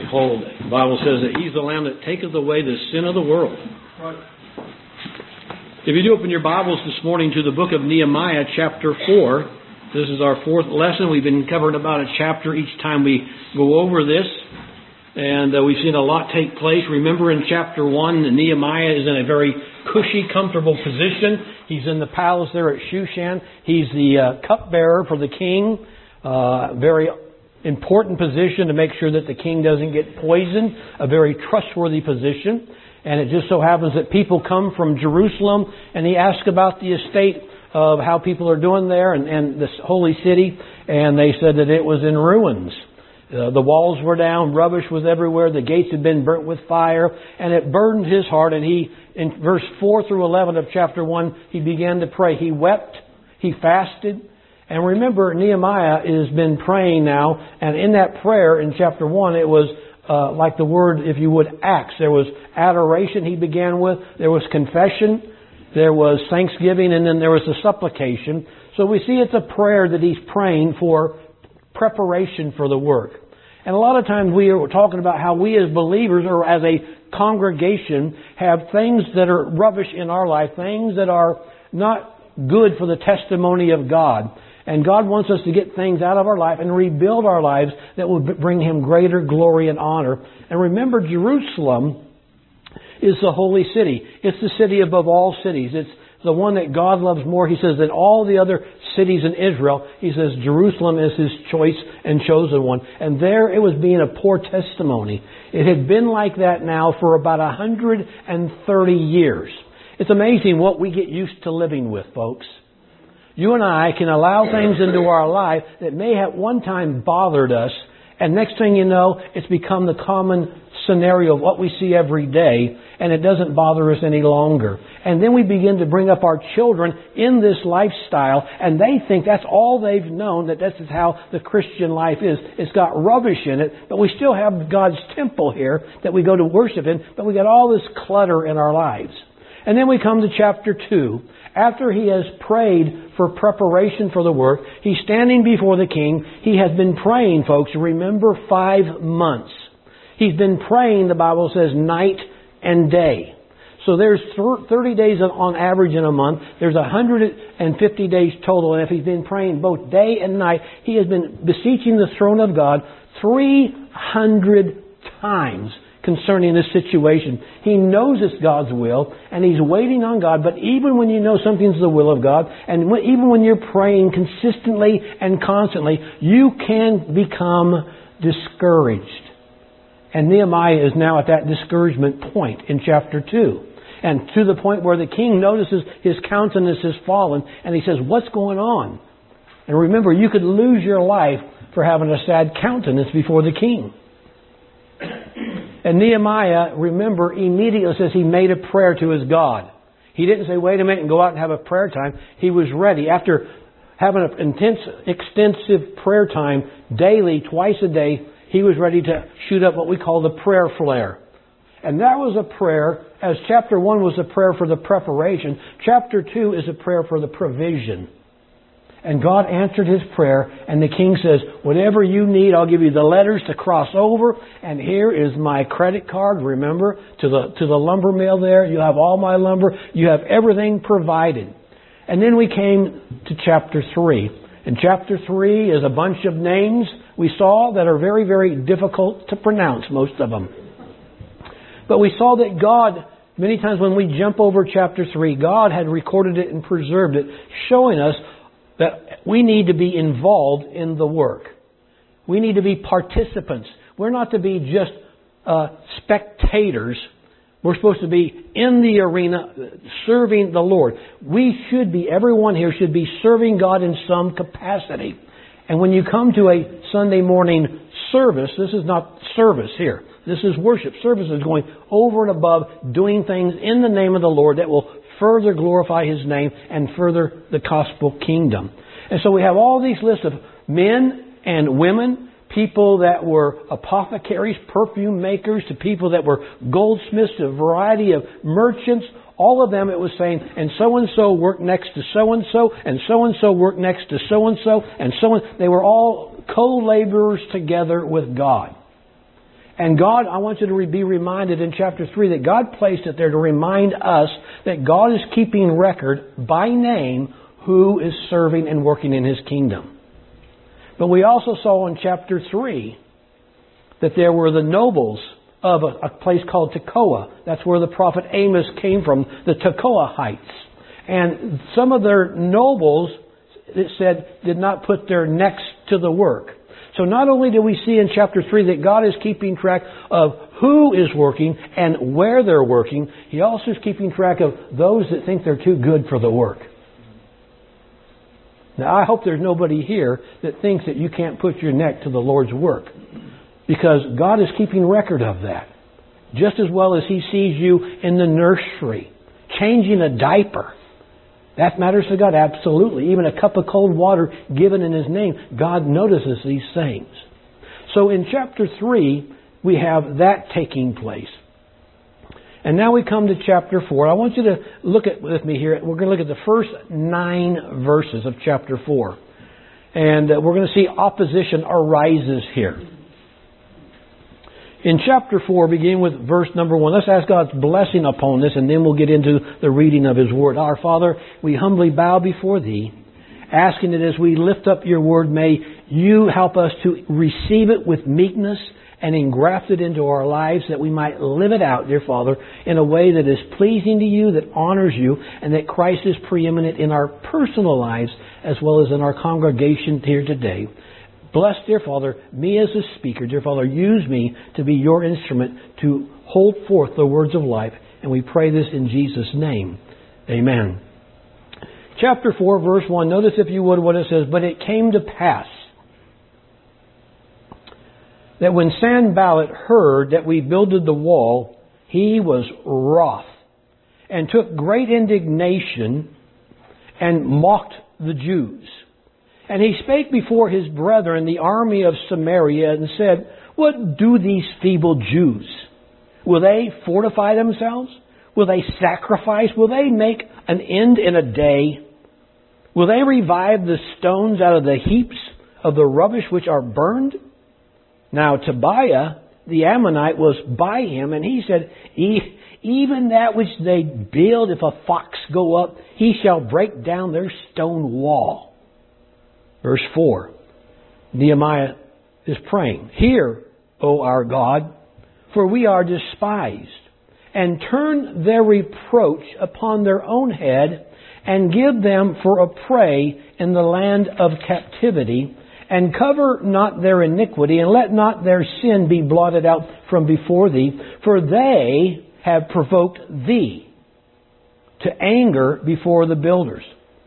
Behold, the Bible says that He's the Lamb that taketh away the sin of the world. If you do open your Bibles this morning to the book of Nehemiah, chapter 4, this is our fourth lesson. We've been covering about a chapter each time we go over this. And we've seen a lot take place. Remember in chapter 1, Nehemiah is in a very cushy, comfortable position. He's in the palace there at Shushan. He's the cupbearer for the king. Very important position to make sure that the king doesn't get poisoned. A very trustworthy position. And it just so happens that people come from Jerusalem and he asks about the estate of how people are doing there and this holy city. And they said that it was in ruins. The walls were down, rubbish was everywhere, the gates had been burnt with fire, and it burdened his heart. And he, in verse 4 through 11 of chapter 1, he began to pray. He wept, he fasted. And remember, Nehemiah has been praying now, and in that prayer in chapter 1, it was like the word, if you would, acts. There was adoration he began with, there was confession, there was thanksgiving, and then there was a supplication. So we see it's a prayer that he's praying for preparation for the work. And a lot of times we are talking about how we as believers or as a congregation have things that are rubbish in our life, things that are not good for the testimony of God. And God wants us to get things out of our life and rebuild our lives that will bring Him greater glory and honor. And remember, Jerusalem is the holy city. It's the city above all cities. It's the one that God loves more, he says, than all the other cities in Israel. He says Jerusalem is His choice and chosen one. And there it was being a poor testimony. It had been like that now for about 130 years. It's amazing what we get used to living with, folks. You and I can allow things into our life that may have one time bothered us, and next thing you know, it's become the common scenario of what we see every day, and it doesn't bother us any longer. And then we begin to bring up our children in this lifestyle, and they think that's all they've known, that this is how the Christian life is. It's got rubbish in it, but we still have God's temple here that we go to worship in, but we got all this clutter in our lives. And then we come to chapter 2. After he has prayed for preparation for the work, he's standing before the king. He has been praying, folks, remember, 5 months. He's been praying, the Bible says, night and day. So there's 30 days on average in a month. There's 150 days total. And if he's been praying both day and night, he has been beseeching the throne of God 300 times concerning this situation. He knows it's God's will, and he's waiting on God. But even when you know something's the will of God, and even when you're praying consistently and constantly, you can become discouraged. And Nehemiah is now at that discouragement point in chapter 2. And to the point where the king notices his countenance has fallen, and he says, "What's going on?" And remember, you could lose your life for having a sad countenance before the king. And Nehemiah, remember, immediately says he made a prayer to his God. He didn't say, wait a minute and go out and have a prayer time. He was ready. After having an extensive prayer time daily, twice a day, he was ready to shoot up what we call the prayer flare. And that was a prayer, as chapter 1 was a prayer for the preparation, chapter 2 is a prayer for the provision. And God answered his prayer, and the king says, whatever you need, I'll give you the letters to cross over, and here is my credit card, remember, to the lumber mill there. You have all my lumber. You have everything provided. And then we came to chapter 3. And chapter 3 is a bunch of names we saw that are very, very difficult to pronounce, most of them. But we saw that God, many times when we jump over chapter 3, God had recorded it and preserved it, showing us that we need to be involved in the work. We need to be participants. We're not to be just spectators. We're supposed to be in the arena serving the Lord. We should be, everyone here should be serving God in some capacity. And when you come to a Sunday morning service, this is not service here. This is worship. Service is going over and above, doing things in the name of the Lord that will further glorify His name and further the gospel kingdom. And so we have all these lists of men and women, people that were apothecaries, perfume makers, to people that were goldsmiths, a variety of merchants. All of them, it was saying, and so worked next to so-and-so, and so worked next to so-and-so, and so on. They were all co-laborers together with God. And God, I want you to be reminded in chapter 3 that God placed it there to remind us that God is keeping record by name who is serving and working in His kingdom. But we also saw in chapter 3 that there were the nobles of a place called Tekoa. That's where the prophet Amos came from, the Tekoahites. And some of their nobles, it said, did not put their necks to the work. So not only do we see in chapter 3 that God is keeping track of who is working and where they're working, He also is keeping track of those that think they're too good for the work. Now, I hope there's nobody here that thinks that you can't put your neck to the Lord's work, because God is keeping record of that. Just as well as He sees you in the nursery, changing a diaper. That matters to God, absolutely. Even a cup of cold water given in His name, God notices these things. So in chapter 3, we have that taking place. And now we come to chapter 4. I want you to look with me here. We're going to look at the first 9 verses of chapter 4. And we're going to see opposition arises here. In chapter 4, beginning with verse number 1, let's ask God's blessing upon this, and then we'll get into the reading of His Word. Our Father, we humbly bow before Thee, asking that as we lift up Your Word, may You help us to receive it with meekness and engraft it into our lives, that we might live it out, dear Father, in a way that is pleasing to You, that honors You, and that Christ is preeminent in our personal lives as well as in our congregation here today. Bless, dear Father, me as a speaker. Dear Father, use me to be Your instrument to hold forth the words of life. And we pray this in Jesus' name. Amen. Chapter 4, verse 1. Notice, if you would, what it says. But it came to pass that when Sanballat heard that we builded the wall, he was wroth, and took great indignation, and mocked the Jews. And he spake before his brethren, the army of Samaria, and said, What do these feeble Jews? Will they fortify themselves? Will they sacrifice? Will they make an end in a day? Will they revive the stones out of the heaps of the rubbish which are burned? Now Tobiah the Ammonite was by him, and he said, Even that which they build, if a fox go up, he shall break down their stone wall. Verse 4, Nehemiah is praying, Hear, O our God, for we are despised, and turn their reproach upon their own head, and give them for a prey in the land of captivity, and cover not their iniquity, and let not their sin be blotted out from before Thee, for they have provoked Thee to anger before the builders.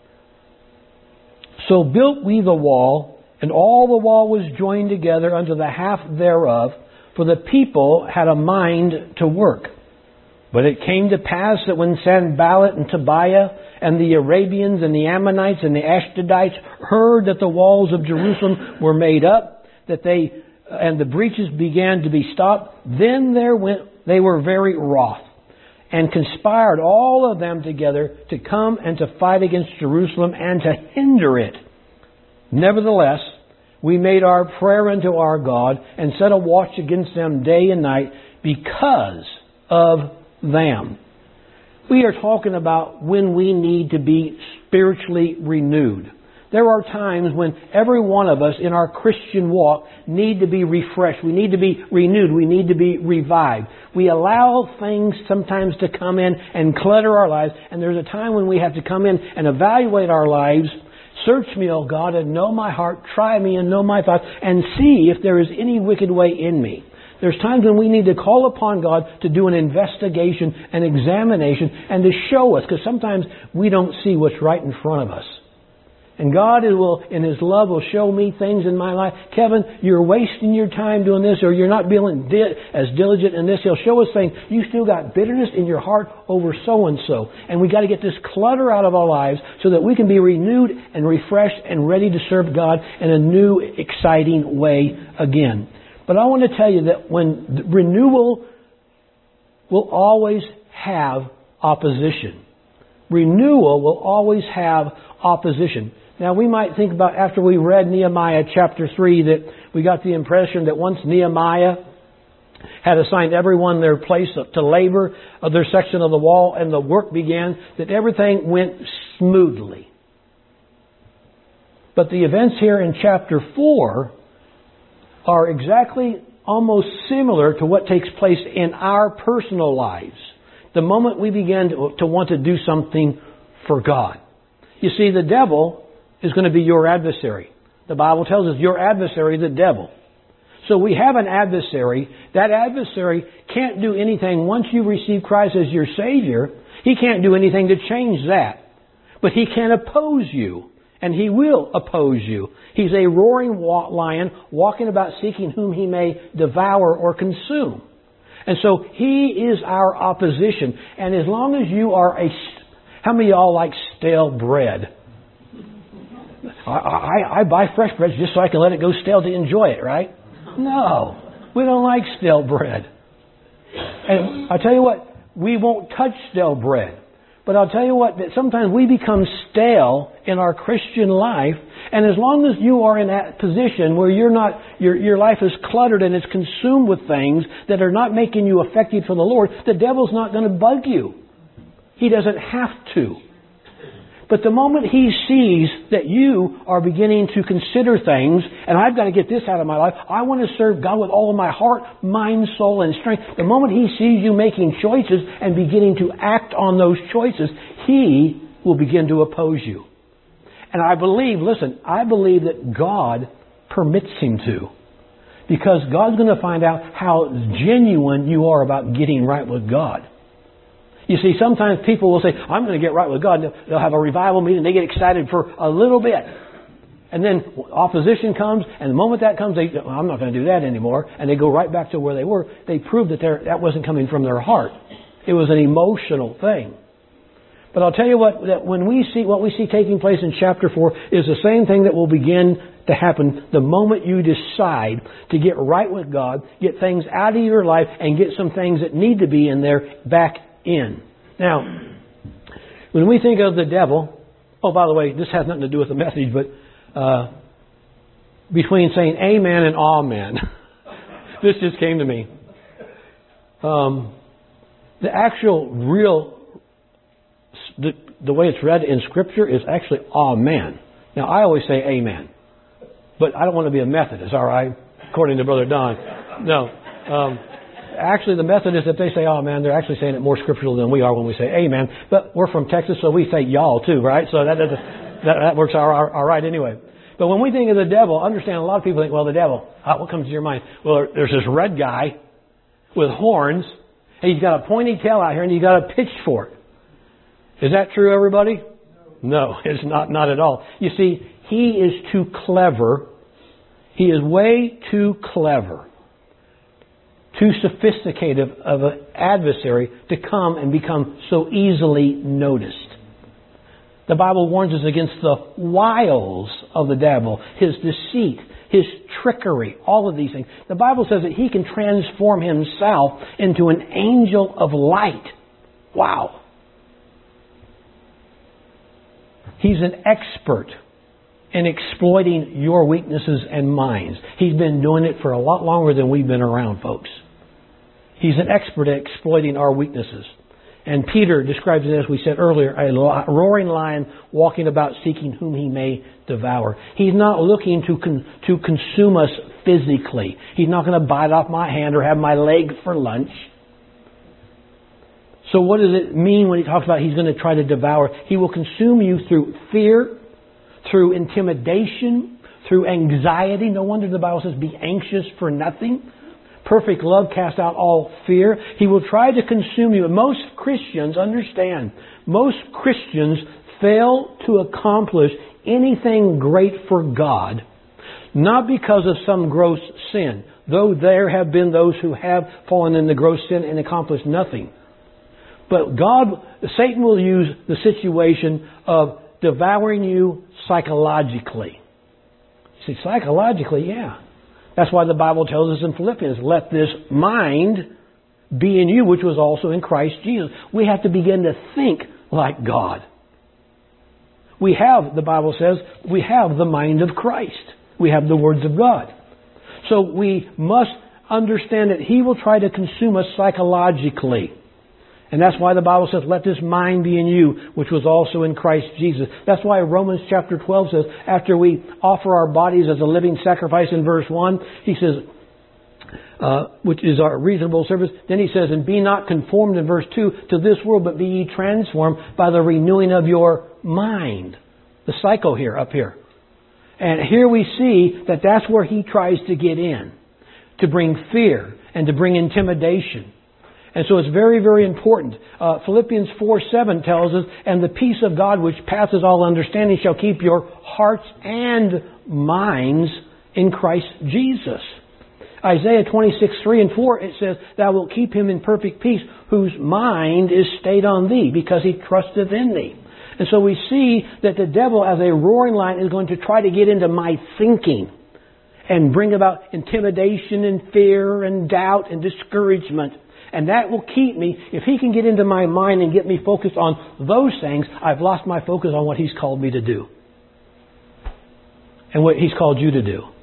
So built we the wall, and all the wall was joined together unto the half thereof, for the people had a mind to work. But it came to pass that when Sanballat and Tobiah and the Arabians and the Ammonites and the Ashdodites heard that the walls of Jerusalem were made up, and the breaches began to be stopped, then they were very wroth, and conspired all of them together to come and to fight against Jerusalem and to hinder it. Nevertheless, we made our prayer unto our God, and set a watch against them day and night because of them. We are talking about when we need to be spiritually renewed. There are times when every one of us in our Christian walk need to be refreshed. We need to be renewed. We need to be revived. We allow things sometimes to come in and clutter our lives. And there's a time when we have to come in and evaluate our lives. Search me, O God, and know my heart. Try me and know my thoughts. And see if there is any wicked way in me. There's times when we need to call upon God to do an investigation, an examination, and to show us. Because sometimes we don't see what's right in front of us. And God will, in His love, will show me things in my life. Kevin, you're wasting your time doing this, or you're not being as diligent in this. He'll show us things. You still got bitterness in your heart over so-and-so. And we got to get this clutter out of our lives so that we can be renewed and refreshed and ready to serve God in a new, exciting way again. But I want to tell you that when renewal will always have opposition. Renewal will always have opposition. Now, we might think about, after we read Nehemiah chapter 3, that we got the impression that once Nehemiah had assigned everyone their place to labor of their section of the wall, and the work began, that everything went smoothly. But the events here in chapter 4 are exactly almost similar to what takes place in our personal lives. The moment we begin to want to do something for God. You see, the devil is going to be your adversary. The Bible tells us your adversary is the devil. So we have an adversary. That adversary can't do anything once you receive Christ as your Savior. He can't do anything to change that. But he can oppose you. And he will oppose you. He's a roaring lion walking about seeking whom he may devour or consume. And so he is our opposition. And as long as you are how many of y'all like stale bread? I buy fresh bread just so I can let it go stale to enjoy it, right? No, we don't like stale bread. And I'll tell you what, we won't touch stale bread. But I'll tell you what, that sometimes we become stale in our Christian life, and as long as you are in that position where your life is cluttered and it's consumed with things that are not making you effective for the Lord, the devil's not going to bug you. He doesn't have to. But the moment he sees that you are beginning to consider things, and I've got to get this out of my life, I want to serve God with all of my heart, mind, soul, and strength. The moment he sees you making choices and beginning to act on those choices, he will begin to oppose you. And I believe that God permits him to. Because God's going to find out how genuine you are about getting right with God. You see, sometimes people will say, I'm going to get right with God. They'll have a revival meeting. They get excited for a little bit. And then opposition comes. And the moment that comes, I'm not going to do that anymore. And they go right back to where they were. They prove that that wasn't coming from their heart. It was an emotional thing. But I'll tell you what, that when we see what we see taking place in chapter 4 is the same thing that will begin to happen the moment you decide to get right with God, get things out of your life, and get some things that need to be in there back in. Now, when we think of the devil, oh, by the way, this has nothing to do with the message, but between saying amen and amen, this just came to me. The actual real, the way it's read in Scripture is actually amen. Now, I always say amen, but I don't want to be a Methodist, all right, according to Brother Don. No. Actually, the Methodists, if they say amen, they're actually saying it more scriptural than we are when we say amen. But we're from Texas, so we say y'all too, right? So that works all right anyway. But when we think of the devil, understand a lot of people think, well, the devil, what comes to your mind? Well, there's this red guy with horns, and he's got a pointy tail out here, and he's got a pitchfork. Is that true, everybody? No, it's not at all. You see, he is too clever. He is way too clever, too sophisticated of an adversary to come and become so easily noticed. The Bible warns us against the wiles of the devil, his deceit, his trickery, all of these things. The Bible says that he can transform himself into an angel of light. Wow. He's an expert in exploiting your weaknesses and minds. He's been doing it for a lot longer than we've been around, folks. He's an expert at exploiting our weaknesses. And Peter describes it, as we said earlier, a roaring lion walking about seeking whom he may devour. He's not looking to consume us physically. He's not going to bite off my hand or have my leg for lunch. So what does it mean when he talks about he's going to try to devour? He will consume you through fear, through intimidation, through anxiety. No wonder the Bible says, be anxious for nothing. Perfect love casts out all fear. He will try to consume you. Most Christians, understand, most Christians fail to accomplish anything great for God, not because of some gross sin, though there have been those who have fallen into gross sin and accomplished nothing. But Satan will use the situation of devouring you psychologically. See, psychologically, yeah. That's why the Bible tells us in Philippians, let this mind be in you, which was also in Christ Jesus. We have to begin to think like God. We have, the Bible says, we have the mind of Christ. We have the words of God. So we must understand that he will try to consume us psychologically. And that's why the Bible says, let this mind be in you, which was also in Christ Jesus. That's why Romans chapter 12 says, after we offer our bodies as a living sacrifice in verse 1, he says, which is our reasonable service. Then he says, and be not conformed in verse 2 to this world, but be ye transformed by the renewing of your mind. The psycho here, up here. And here we see that that's where he tries to get in. To bring fear and to bring intimidation. And so it's very, very important. Philippians 4:7 tells us, and the peace of God which passes all understanding shall keep your hearts and minds in Christ Jesus. Isaiah 26:3 and 4, it says, thou wilt keep him in perfect peace, whose mind is stayed on thee, because he trusteth in thee. And so we see that the devil, as a roaring lion, is going to try to get into my thinking and bring about intimidation and fear and doubt and discouragement. And that will keep me, if he can get into my mind and get me focused on those things, I've lost my focus on what he's called me to do. And what he's called you to do.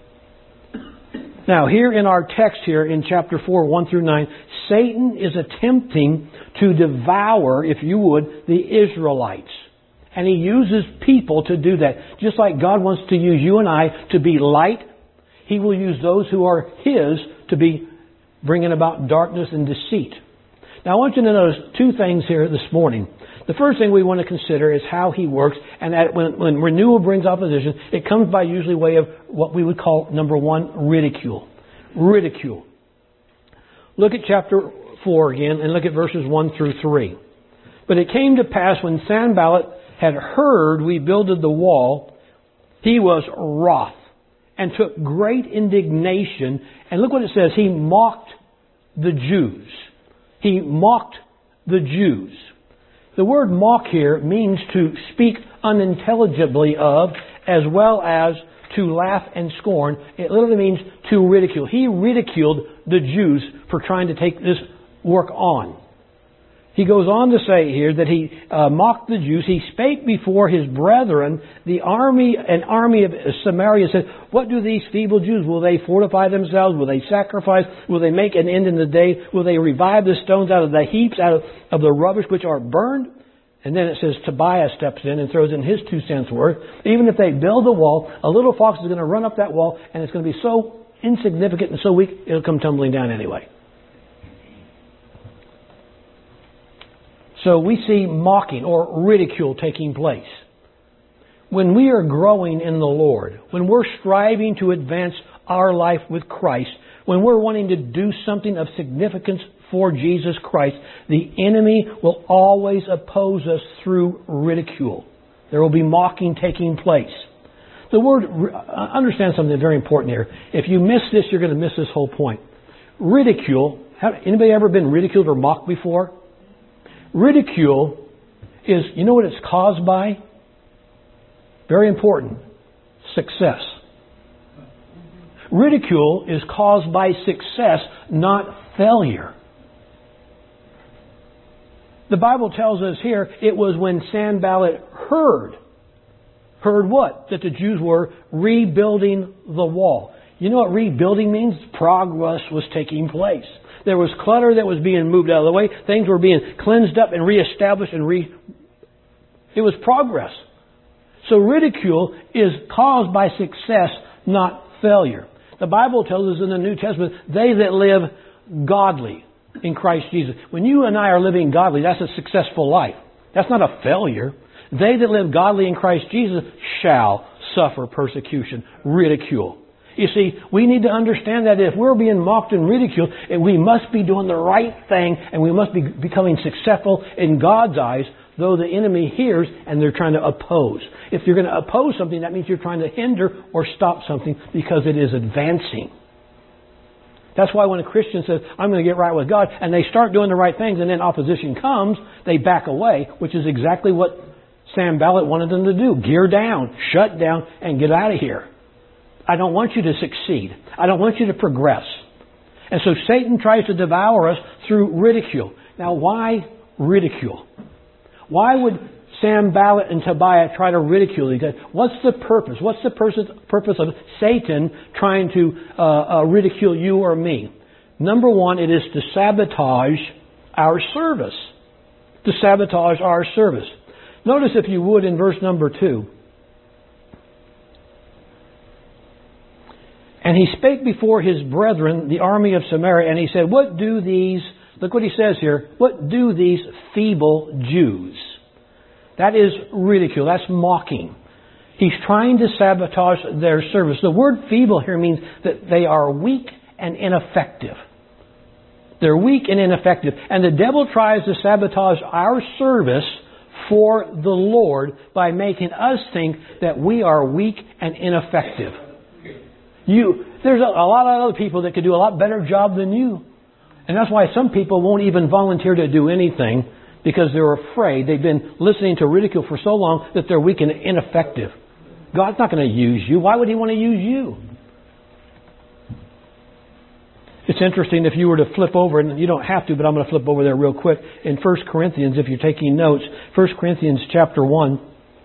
Now, here in our text here in chapter 4, 1 through 9, Satan is attempting to devour, if you would, the Israelites. And he uses people to do that. Just like God wants to use you and I to be light, he will use those who are his to be bringing about darkness and deceit. Now I want you to notice two things here this morning. The first thing we want to consider is how he works, and that when renewal brings opposition, it comes by usually way of what we would call, number one, ridicule. Ridicule. Look at chapter 4 again, and look at verses 1 through 3. But it came to pass when Sanballat had heard we builded the wall, he was wroth, and took great indignation. And look what it says. He mocked the Jews. He mocked the Jews. The word mock here means to speak unintelligibly of, as well as to laugh and scorn. It literally means to ridicule. He ridiculed the Jews for trying to take this work on. He goes on to say here that he mocked the Jews. He spake before his brethren, an army of Samaria said, what do these feeble Jews? Will they fortify themselves? Will they sacrifice? Will they make an end in the day? Will they revive the stones out of the heaps, out of the rubbish which are burned? And then it says Tobiah steps in and throws in his 2 cents worth. Even if they build a wall, a little fox is going to run up that wall, and it's going to be so insignificant and so weak, it'll come tumbling down anyway. So we see mocking or ridicule taking place. When we are growing in the Lord, when we're striving to advance our life with Christ, when we're wanting to do something of significance for Jesus Christ, the enemy will always oppose us through ridicule. There will be mocking taking place. The word, understand something very important here. If you miss this, you're going to miss this whole point. Ridicule, anybody ever been ridiculed or mocked before? Ridicule is, you know what it's caused by? Very important. Success. Ridicule is caused by success, not failure. The Bible tells us here, it was when Sanballat heard what? That the Jews were rebuilding the wall. You know what rebuilding means? Progress was taking place. There was clutter that was being moved out of the way. Things were being cleansed up and reestablished it was progress. So ridicule is caused by success, not failure. The Bible tells us in the New Testament, they that live godly in Christ Jesus. When you and I are living godly, that's a successful life. That's not a failure. They that live godly in Christ Jesus shall suffer persecution, ridicule. You see, we need to understand that if we're being mocked and ridiculed, we must be doing the right thing and we must be becoming successful in God's eyes, though the enemy hears and they're trying to oppose. If you're going to oppose something, that means you're trying to hinder or stop something because it is advancing. That's why when a Christian says, I'm going to get right with God, and they start doing the right things and then opposition comes, they back away, which is exactly what Sanballat wanted them to do. Gear down, shut down, and get out of here. I don't want you to succeed. I don't want you to progress. And so Satan tries to devour us through ridicule. Now, why ridicule? Why would Sanballat and Tobiah try to ridicule each other? What's the purpose? What's the purpose of Satan trying to ridicule you or me? Number one, it is to sabotage our service. To sabotage our service. Notice, if you would, in verse number 2. And he spake before his brethren, the army of Samaria, and he said, what do these, look what he says here, what do these feeble Jews? That is ridicule. That's mocking. He's trying to sabotage their service. The word feeble here means that they are weak and ineffective. They're weak and ineffective. And the devil tries to sabotage our service for the Lord by making us think that we are weak and ineffective. There's a lot of other people that could do a lot better job than you. And that's why some people won't even volunteer to do anything, because they're afraid. They've been listening to ridicule for so long that they're weak and ineffective. God's not going to use you. Why would He want to use you? It's interesting, if you were to flip over, and you don't have to, but I'm going to flip over there real quick. In 1 Corinthians, if you're taking notes, 1 Corinthians chapter 1,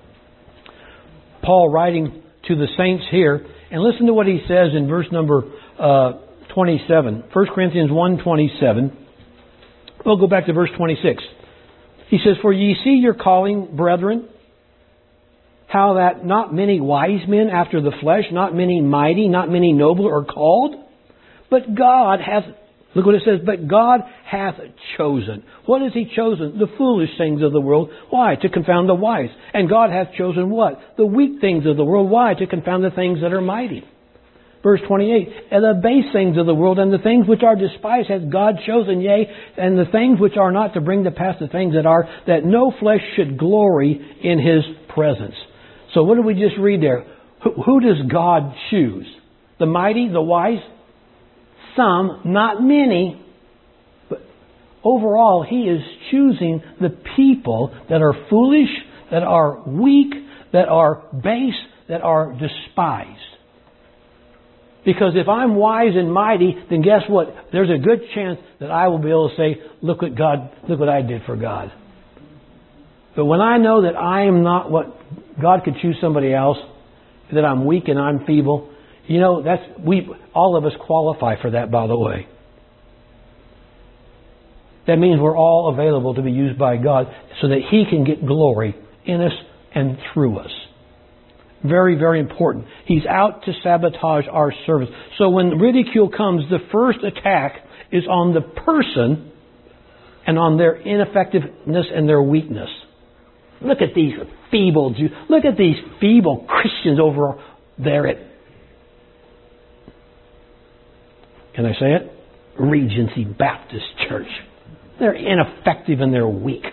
Paul writing to the saints here, and listen to what he says in verse number 27. 1 Corinthians 1:27. We'll go back to verse 26. He says, for ye see your calling, brethren, how that not many wise men after the flesh, not many mighty, not many noble are called. But God hath, look what it says, but God hath chosen. What has He chosen? The foolish things of the world. Why? To confound the wise. And God hath chosen what? The weak things of the world. Why? To confound the things that are mighty. Verse 28, and the base things of the world and the things which are despised hath God chosen, yea, and the things which are not, to bring to pass the things that are, that no flesh should glory in His presence. So what did we just read there? Who does God choose? The mighty, the wise? Some, not many. But overall, He is choosing the people that are foolish, that are weak, that are base, that are despised. Because if I'm wise and mighty, then guess what? There's a good chance that I will be able to say, look what I did for God. But when I know that I am not what God could choose somebody else, that I'm weak and I'm feeble, you know, all of us qualify for that, by the way. That means we're all available to be used by God so that He can get glory in us and through us. Very, very important. He's out to sabotage our service. So when ridicule comes, the first attack is on the person and on their ineffectiveness and their weakness. Look at these feeble Jews. Look at these feeble Christians over there at, can I say it? Regency Baptist Church. They're ineffective and they're weak.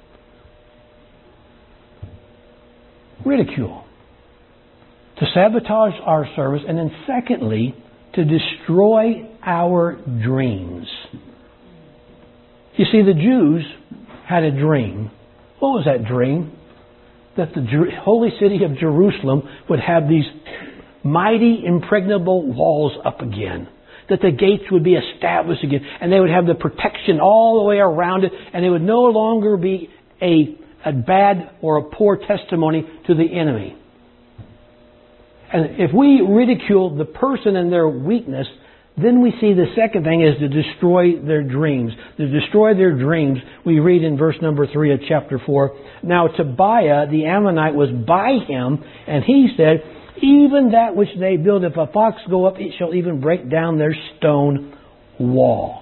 Ridicule. To sabotage our service, and then secondly, to destroy our dreams. You see, the Jews had a dream. What was that dream? That the holy city of Jerusalem would have these mighty, impregnable walls up again. That the gates would be established again, and they would have the protection all the way around it, and it would no longer be a bad or a poor testimony to the enemy. And if we ridicule the person and their weakness, then we see the second thing is to destroy their dreams. To destroy their dreams, we read in verse number 3 of chapter 4, now Tobiah the Ammonite was by him, and he said, even that which they build, if a fox go up, it shall even break down their stone wall.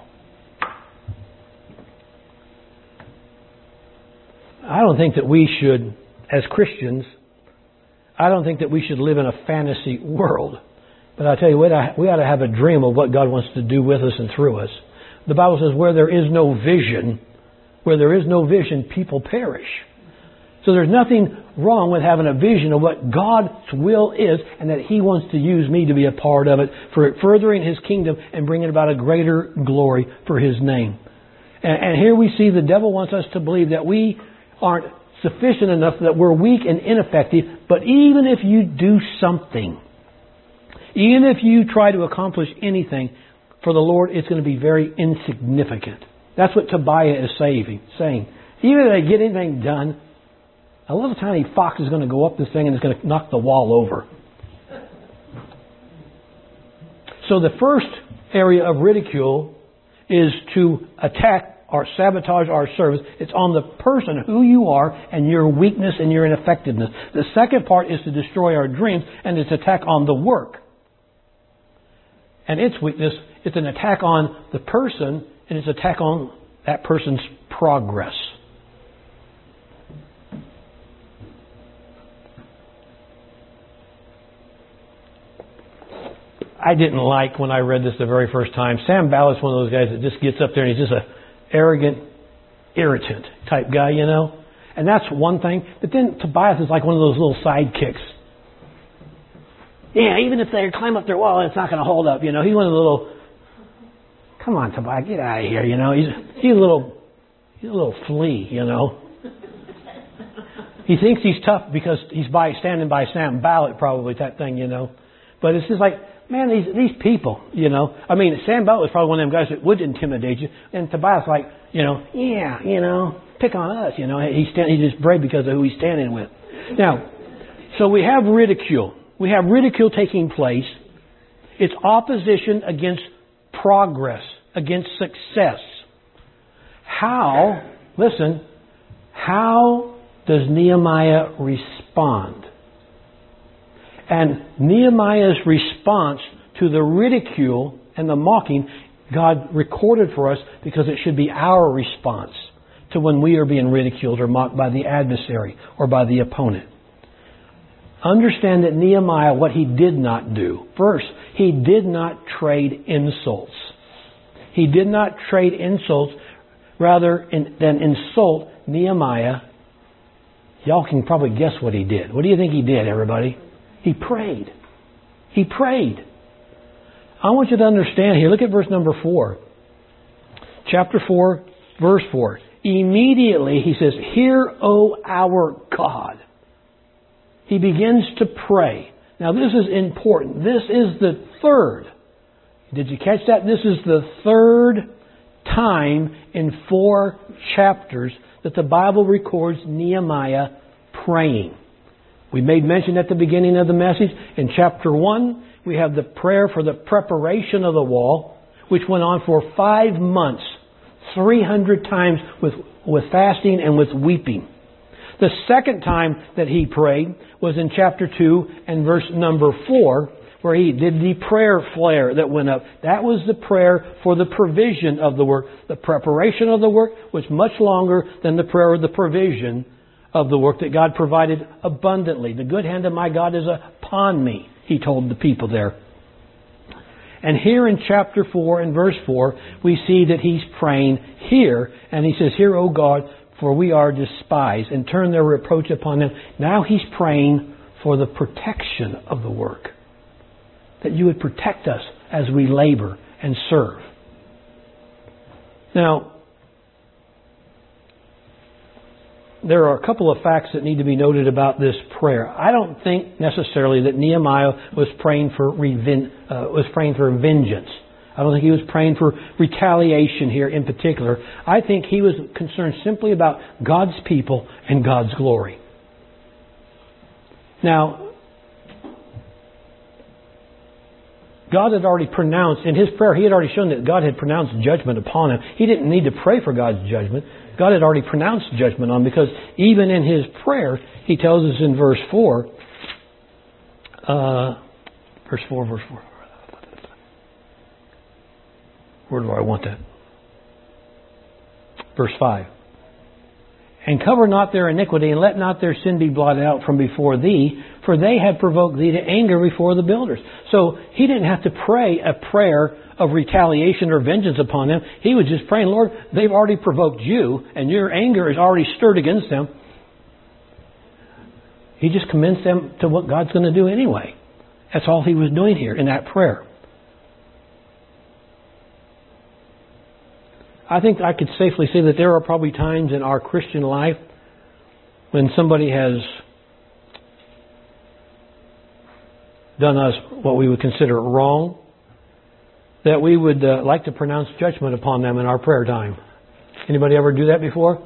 I don't think that we should, as Christians, I don't think that we should live in a fantasy world. But I tell you what, we ought to have a dream of what God wants to do with us and through us. The Bible says where there is no vision, people perish. So there's nothing wrong with having a vision of what God's will is, and that He wants to use me to be a part of it for furthering His kingdom and bringing about a greater glory for His name. And here we see the devil wants us to believe that we aren't sufficient enough, that we're weak and ineffective. But even if you do something, even if you try to accomplish anything for the Lord, it's going to be very insignificant. That's what Tobiah is saying. Even if they get anything done, a little tiny fox is going to go up this thing and it's going to knock the wall over. So the first area of ridicule is to attack or sabotage our service. It's on the person, who you are, and your weakness and your ineffectiveness. The second part is to destroy our dreams, and it's attack on the work. And its weakness, it's an attack on the person, and it's an attack on that person's progress. I didn't like when I read this the very first time. Sam Ballard's one of those guys that just gets up there and he's just a arrogant, irritant type guy, you know. And that's one thing. But then Tobias is like one of those little sidekicks. Yeah, even if they climb up their wall, it's not going to hold up, you know. He's one of the little, come on, Tobias, get out of here, you know. He's a little flea, you know. He thinks he's tough because he's standing by Sam Ballard, probably, type thing, you know. But it's just like, man, these people, you know. I mean, Sam Ballard was probably one of them guys that would intimidate you. And Tobias, like, you know, yeah, you know, pick on us, you know. He's just brave because of who he's standing with. Now, so we have ridicule. We have ridicule taking place. It's opposition against progress, against success. How does Nehemiah respond? And Nehemiah's response to the ridicule and the mocking, God recorded for us because it should be our response to when we are being ridiculed or mocked by the adversary or by the opponent. Understand that Nehemiah, what he did not do. First, he did not trade insults. He did not trade insults rather than insult Nehemiah. Y'all can probably guess what he did. What do you think he did, everybody? He prayed. He prayed. I want you to understand here. Look at verse number 4. Chapter 4, verse 4. Immediately, he says, "Hear, O our God." He begins to pray. Now, this is important. This is the third. Did you catch that? This is the third time in 4 chapters that the Bible records Nehemiah praying. We made mention at the beginning of the message. In chapter 1, we have the prayer for the preparation of the wall, which went on for 5 months, 300 times with fasting and with weeping. The second time that he prayed was in chapter 2 and verse number 4, where he did the prayer flare that went up. That was the prayer for the provision of the work. The preparation of the work was much longer than the prayer of the provision of the work that God provided abundantly. The good hand of my God is upon me, he told the people there. And here in chapter 4 and verse 4, we see that he's praying here, and he says, "Hear, O God, for we are despised," and turn their reproach upon them. Now he's praying for the protection of the work. That you would protect us as we labor and serve. Now, there are a couple of facts that need to be noted about this prayer. I don't think necessarily that Nehemiah was praying for vengeance. I don't think he was praying for retaliation here in particular. I think he was concerned simply about God's people and God's glory. Now, God had already pronounced, in his prayer, he had already shown that God had pronounced judgment upon him. He didn't need to pray for God's judgment. God had already pronounced judgment on him, because even in his prayer, he tells us in verse 4, where do I want that? Verse 5. "And cover not their iniquity, and let not their sin be blotted out from before thee, for they have provoked thee to anger before the builders." So he didn't have to pray a prayer of retaliation or vengeance upon them. He was just praying, "Lord, they've already provoked you, and your anger is already stirred against them." He just commends them to what God's going to do anyway. That's all he was doing here in that prayer. I think I could safely say that there are probably times in our Christian life when somebody has done us what we would consider wrong, that we would like to pronounce judgment upon them in our prayer time. Anybody ever do that before?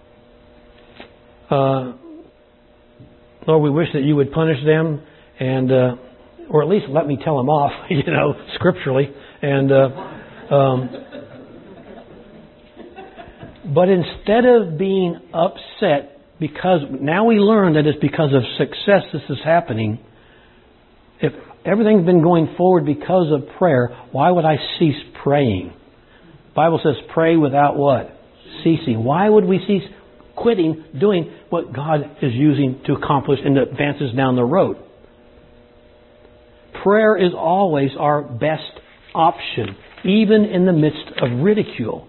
Lord, we wish that you would punish them, and or at least let me tell them off, scripturally, and But instead of being upset, because now we learn that it's because of success this is happening, if everything's been going forward because of prayer, why would I cease praying? The Bible says pray without what? Ceasing. Why would we cease quitting doing what God is using to accomplish and advances down the road? Prayer is always our best option, even in the midst of ridicule.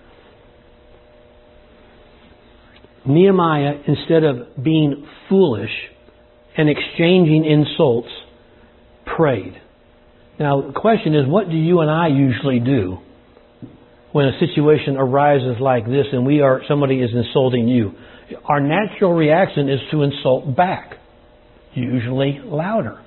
Nehemiah, instead of being foolish and exchanging insults, prayed. Now, the question is, what do you and I usually do when a situation arises like this and somebody is insulting you? Our natural reaction is to insult back, usually louder.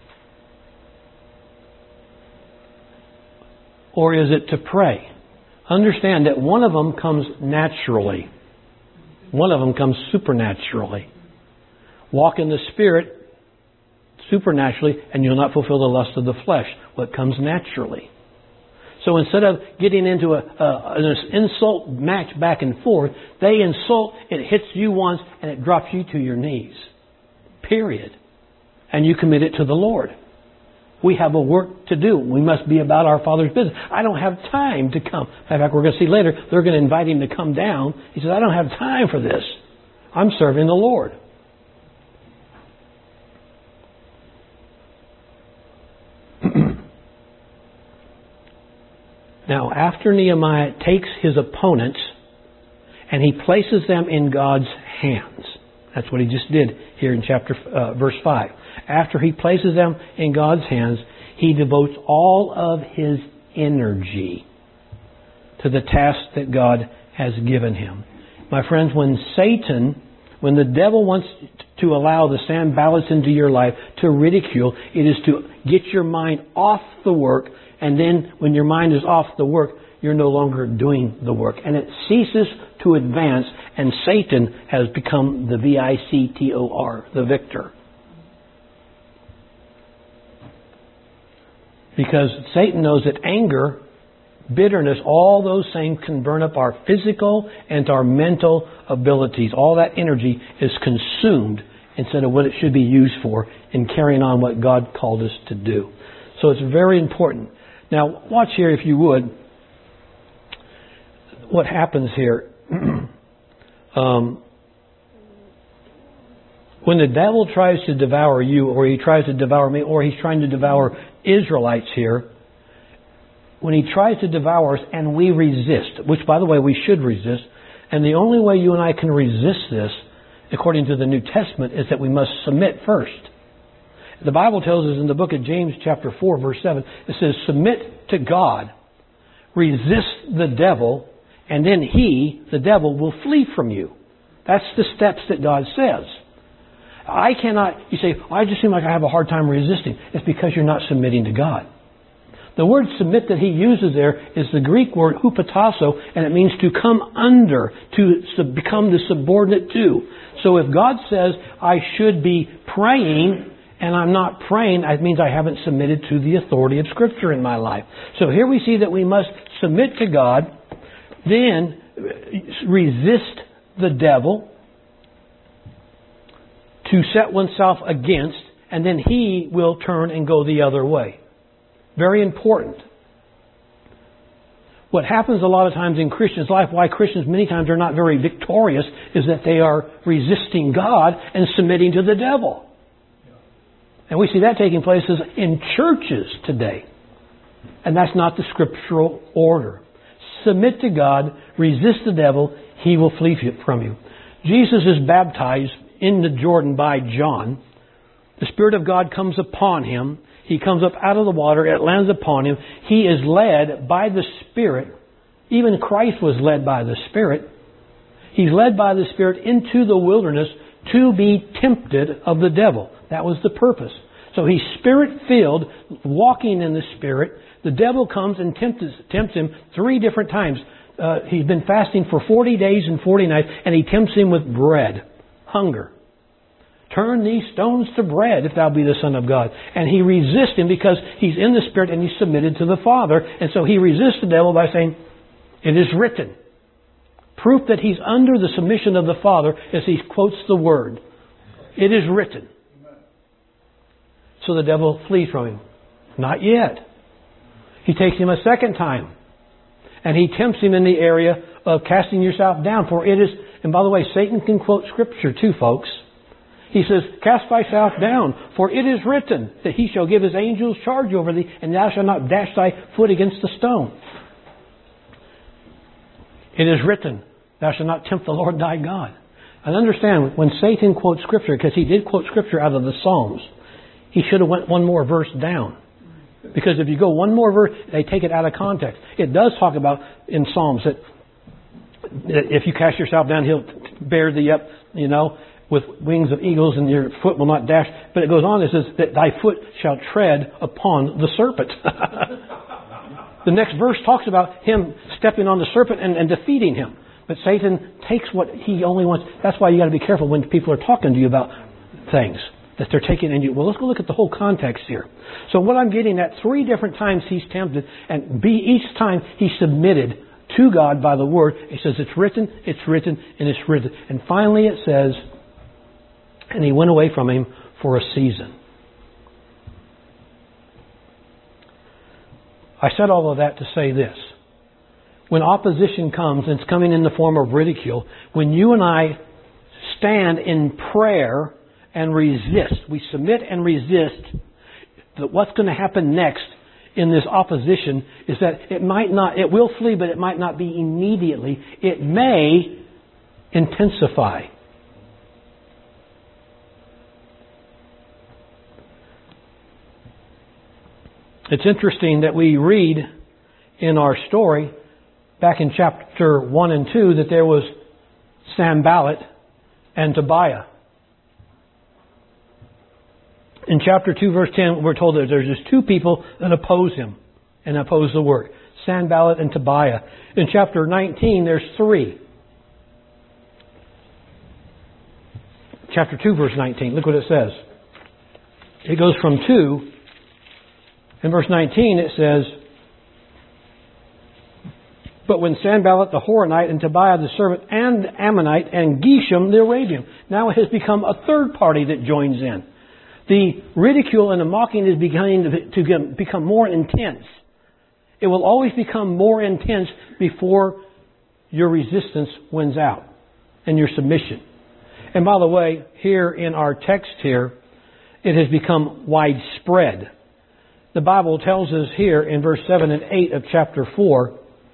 Or is it to pray? Understand that one of them comes naturally. One of them comes supernaturally. Walk in the Spirit supernaturally, and you'll not fulfill the lust of the flesh. What comes naturally. So instead of getting into an insult match back and forth, they insult, it hits you once, and it drops you to your knees. Period. And you commit it to the Lord. We have a work to do. We must be about our Father's business. I don't have time to come. In fact, we're going to see later, they're going to invite him to come down. He says, I don't have time for this. I'm serving the Lord. Now, after Nehemiah takes his opponents and he places them in God's hands. That's what he just did here in verse 5. After he places them in God's hands, he devotes all of his energy to the task that God has given him. My friends, when the devil wants to allow the Sanballats into your life to ridicule, it is to get your mind off the work, and then when your mind is off the work, you're no longer doing the work. And it ceases to advance, and Satan has become the victor, the victor. Because Satan knows that anger, bitterness, all those things can burn up our physical and our mental abilities. All that energy is consumed instead of what it should be used for in carrying on what God called us to do. So it's very important. Now, watch here if you would. What happens here? When the devil tries to devour you, or he tries to devour me, or he's trying to devour Israelites here, when he tries to devour us and we resist, which, by the way, we should resist, and the only way you and I can resist this, according to the New Testament, is that we must submit first. The Bible tells us in the book of James chapter 4, verse 7, it says, submit to God, resist the devil, and then he, the devil, will flee from you. That's the steps that God says. You say, I just seem like I have a hard time resisting. It's because you're not submitting to God. The word submit that he uses there is the Greek word hupotasso, and it means to come under, to become the subordinate to. So if God says I should be praying and I'm not praying, it means I haven't submitted to the authority of Scripture in my life. So here we see that we must submit to God, then resist the devil, to set oneself against, and then he will turn and go the other way. Very important. What happens a lot of times in Christians' life, why Christians many times are not very victorious, is that they are resisting God and submitting to the devil. And we see that taking place in churches today. And that's not the scriptural order. Submit to God, resist the devil, he will flee from you. Jesus is baptized in the Jordan by John. The Spirit of God comes upon him. He comes up out of the water. It lands upon him. He is led by the Spirit. Even Christ was led by the Spirit. He's led by the Spirit into the wilderness to be tempted of the devil. That was the purpose. So he's Spirit-filled, walking in the Spirit. The devil comes and tempts him 3 different times. He's been fasting for 40 days and 40 nights, and he tempts him with bread. Hunger. Turn these stones to bread if thou be the Son of God. And he resists him because he's in the Spirit and he's submitted to the Father. And so he resists the devil by saying, it is written. Proof that he's under the submission of the Father is he quotes the Word. It is written. So the devil flees from him. Not yet. He takes him a second time. And he tempts him in the area of casting yourself down. For it is, and by the way, Satan can quote Scripture too, folks. He says, cast thyself down, for it is written that he shall give his angels charge over thee, and thou shalt not dash thy foot against the stone. It is written, thou shalt not tempt the Lord thy God. And understand, when Satan quotes Scripture, because he did quote Scripture out of the Psalms, he should have went one more verse down. Because if you go one more verse, they take it out of context. It does talk about in Psalms that if you cast yourself down, he'll bear thee up, with wings of eagles, and your foot will not dash. But it goes on, it says that thy foot shall tread upon the serpent. The next verse talks about him stepping on the serpent and defeating him. But Satan takes what he only wants. That's why you got to be careful when people are talking to you about things that they're taking in you. Well, let's go look at the whole context here. So what I'm getting at, 3 different times he's tempted, and each time he submitted to God by the Word. He says, it's written, and it's written. And finally it says, and he went away from him for a season. I said all of that to say this. When opposition comes, and it's coming in the form of ridicule, when you and I stand in prayer and resist, we submit and resist, that what's going to happen next in this opposition is that it will flee, but it might not be immediately. It may intensify. It's interesting that we read in our story, back in chapter 1 and 2, that there was Sanballat and Tobiah. In chapter 2, verse 10, we're told that there's just 2 people that oppose him and oppose the word. Sanballat and Tobiah. In chapter 19, there's 3. Chapter 2, verse 19. Look what it says. It goes from 2. In verse 19 it says, but when Sanballat the Horonite and Tobiah the servant and the Ammonite and Geshem the Arabian. Now it has become a third party that joins in. The ridicule and the mocking is beginning to become more intense. It will always become more intense before your resistance wins out and your submission. And by the way, here in our text here, it has become widespread. The Bible tells us here in verse 7 and 8 of chapter 4,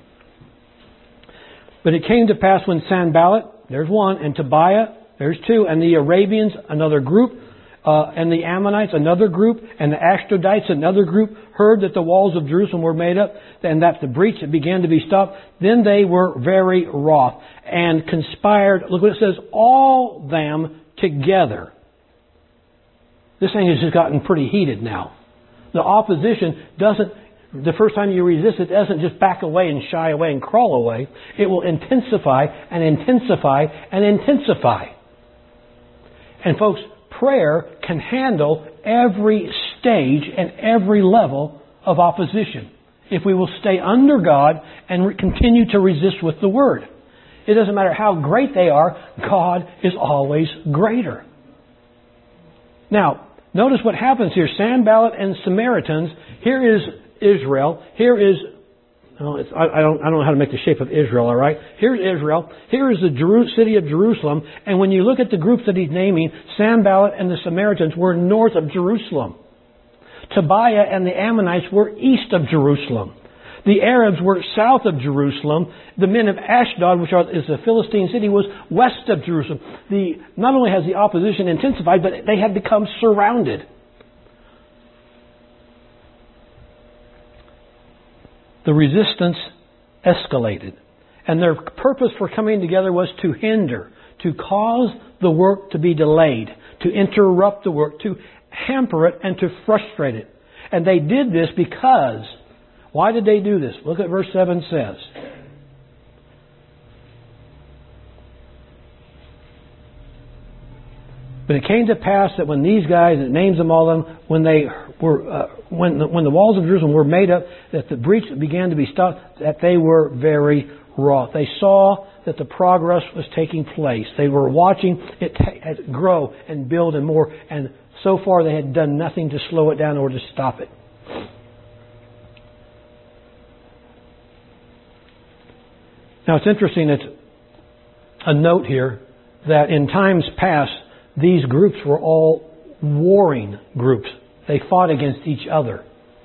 but it came to pass when Sanballat, there's 1, and Tobiah, there's 2, and the Arabians, another group, and the Ammonites, another group, and the Ashdodites, another group, heard that the walls of Jerusalem were made up, and that the breach began to be stopped. Then they were very wroth, and conspired, look what it says, all them together. This thing has just gotten pretty heated now. The opposition doesn't, the first time you resist it, doesn't just back away and shy away and crawl away. It will intensify and intensify and intensify. And folks, prayer can handle every stage and every level of opposition if we will stay under God and continue to resist with the Word. It doesn't matter how great they are, God is always greater. Now, notice what happens here. Sanballat and Samaritans. Here is Israel. Here is, I don't know how to make the shape of Israel, all right? Here's Israel. Here is the city of Jerusalem. And when you look at the groups that he's naming, Sanballat and the Samaritans were north of Jerusalem. Tobiah and the Ammonites were east of Jerusalem. The Arabs were south of Jerusalem. The men of Ashdod, which is a Philistine city, was west of Jerusalem. Not only has the opposition intensified, but they had become surrounded. The resistance escalated. And their purpose for coming together was to hinder, to cause the work to be delayed, to interrupt the work, to hamper it, and to frustrate it. And they did this because, why did they do this? Look at verse 7 says. But it came to pass that when these guys, it names them all, when they when the walls of Jerusalem were made up, that the breach began to be stopped, that they were very wroth. They saw that the progress was taking place. They were watching it grow and build and more, and so far they had done nothing to slow it down or to stop it. Now it's interesting, it's a note here that in times past, these groups were all warring groups. They fought against each other.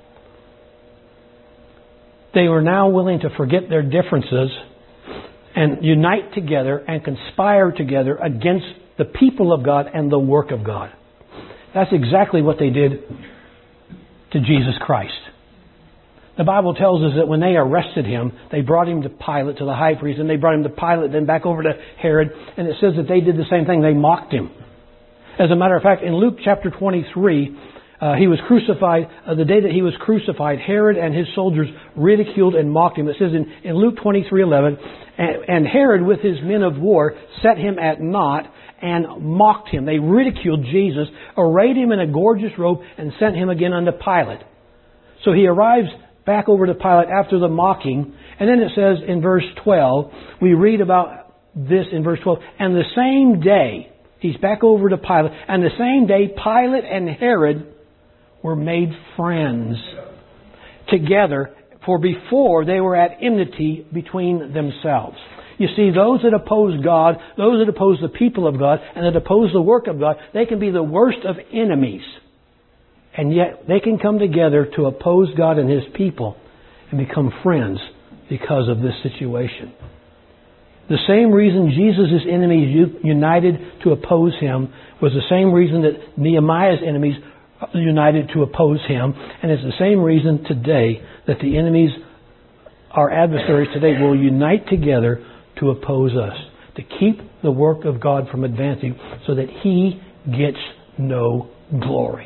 They were now willing to forget their differences and unite together and conspire together against the people of God and the work of God. That's exactly what they did to Jesus Christ. The Bible tells us that when they arrested Him, they brought Him to Pilate, to the high priest, and they brought Him to Pilate, then back over to Herod, and it says that they did the same thing. They mocked Him. As a matter of fact, in Luke chapter 23, He was crucified. The day that He was crucified, Herod and his soldiers ridiculed and mocked Him. It says in Luke 23:11, and Herod with his men of war set Him at naught and mocked Him. They ridiculed Jesus, arrayed Him in a gorgeous robe, and sent Him again unto Pilate. So He arrives back over to Pilate after the mocking. And then it says in verse 12, we read about this in verse 12, and the same day, He's back over to Pilate, and the same day Pilate and Herod were made friends together, for before they were at enmity between themselves. You see, those that oppose God, those that oppose the people of God, and that oppose the work of God, they can be the worst of enemies. And yet they can come together to oppose God and His people and become friends because of this situation. The same reason Jesus' enemies united to oppose Him was the same reason that Nehemiah's enemies united to oppose him. And it's the same reason today that the enemies, our adversaries today, will unite together to oppose us, to keep the work of God from advancing so that He gets no glory.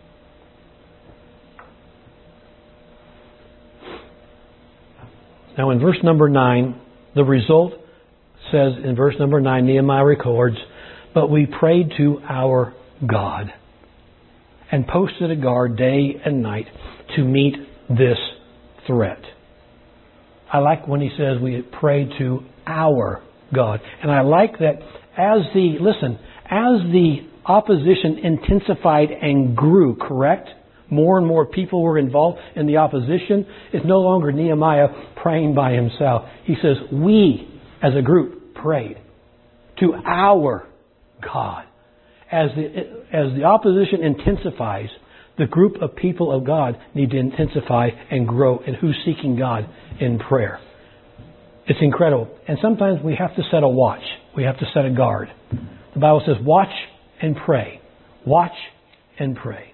Now in verse number 9, the result says in verse number 9, Nehemiah records, but we prayed to our God and posted a guard day and night to meet this threat. I like when he says we prayed to our God. And I like that as the opposition intensified and grew, correct? More and more people were involved in the opposition. It's no longer Nehemiah praying by himself. He says, we as a group prayed to our God. As the opposition intensifies, the group of people of God need to intensify and grow in who's seeking God in prayer. It's incredible. And sometimes we have to set a watch. We have to set a guard. The Bible says, watch and pray. Watch and pray.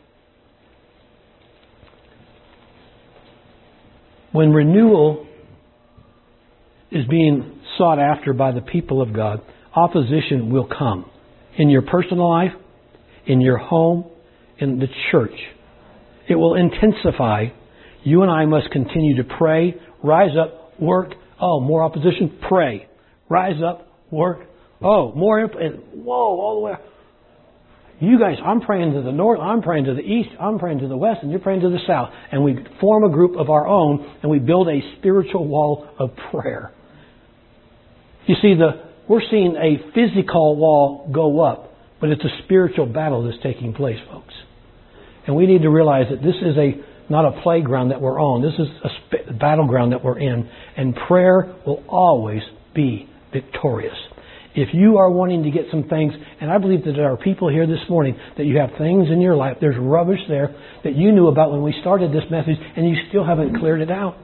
When renewal is being sought after by the people of God, opposition will come. In your personal life, in your home, in the church. It will intensify. You and I must continue to pray, rise up, work. Oh, more opposition, pray. Rise up, work. Oh, more, whoa, all the way. You guys, I'm praying to the north, I'm praying to the east, I'm praying to the west, and you're praying to the south. And we form a group of our own, and we build a spiritual wall of prayer. You see, we're seeing a physical wall go up, but it's a spiritual battle that's taking place, folks. And we need to realize that this is not a playground that we're on. This is a battleground that we're in. And prayer will always be victorious. If you are wanting to get some things, and I believe that there are people here this morning that you have things in your life, there's rubbish there that you knew about when we started this message, and you still haven't cleared it out.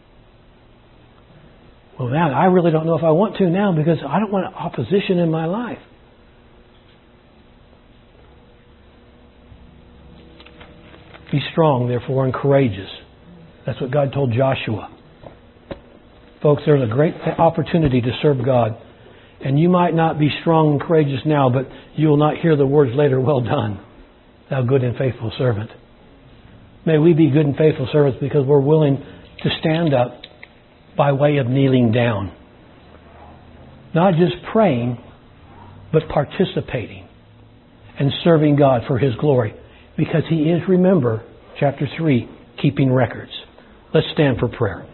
Well, now, I really don't know if I want to now because I don't want opposition in my life. Be strong, therefore, and courageous. That's what God told Joshua. Folks, there's a great opportunity to serve God. And you might not be strong and courageous now, but you will not hear the words later, well done, thou good and faithful servant. May we be good and faithful servants because we're willing to stand up by way of kneeling down. Not just praying, but participating and serving God for His glory. Because He is, remember, Chapter 3, keeping records. Let's stand for prayer.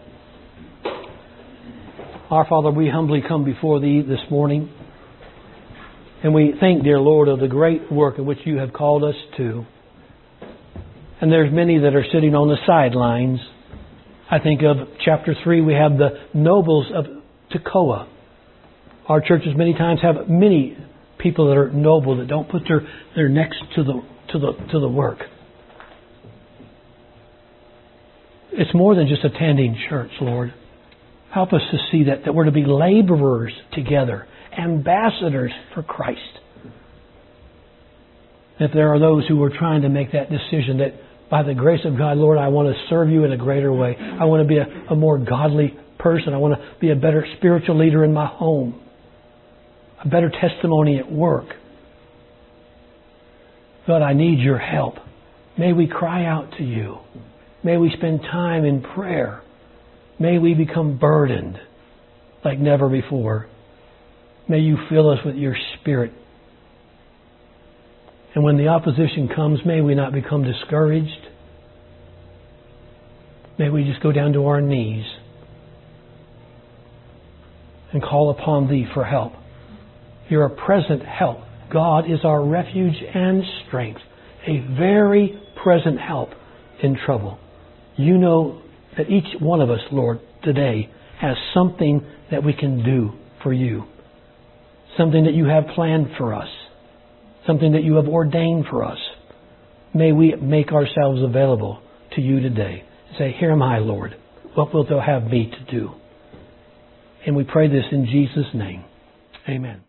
Our Father, we humbly come before Thee this morning. And we thank, dear Lord, of the great work in which You have called us to. And there's many that are sitting on the sidelines. I think of chapter 3, we have the nobles of Tekoa. Our churches many times have many people that are noble that don't put their necks to the work. It's more than just attending church, Lord. Help us to see that we're to be laborers together, ambassadors for Christ. If there are those who are trying to make that decision that by the grace of God, Lord, I want to serve You in a greater way. I want to be a more godly person. I want to be a better spiritual leader in my home. A better testimony at work. God, I need Your help. May we cry out to You. May we spend time in prayer. May we become burdened like never before. May You fill us with Your Spirit. And when the opposition comes, may we not become discouraged. May we just go down to our knees and call upon Thee for help. You're a present help. God is our refuge and strength. A very present help in trouble. You know that each one of us, Lord, today has something that we can do for You. Something that You have planned for us. Something that You have ordained for us. May we make ourselves available to You today. Say, here am I, Lord. What wilt Thou have me to do? And we pray this in Jesus' name. Amen.